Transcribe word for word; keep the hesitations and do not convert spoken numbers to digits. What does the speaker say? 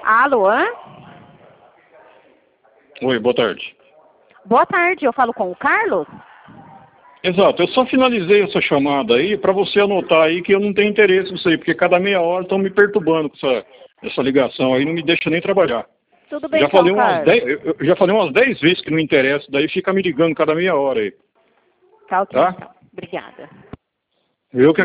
Alô? Oi, boa tarde. Boa tarde, eu falo com o Carlos? Exato, eu só finalizei essa chamada aí para você anotar aí que eu não tenho interesse nisso aí, porque cada meia hora estão me perturbando com essa, essa ligação aí, não me deixa nem trabalhar. Tudo bem, já então, falei umas Carlos. dez, eu já falei umas dez vezes que não interessa, daí fica me ligando cada meia hora aí. Tá ok, Tá? então. Obrigada. Eu que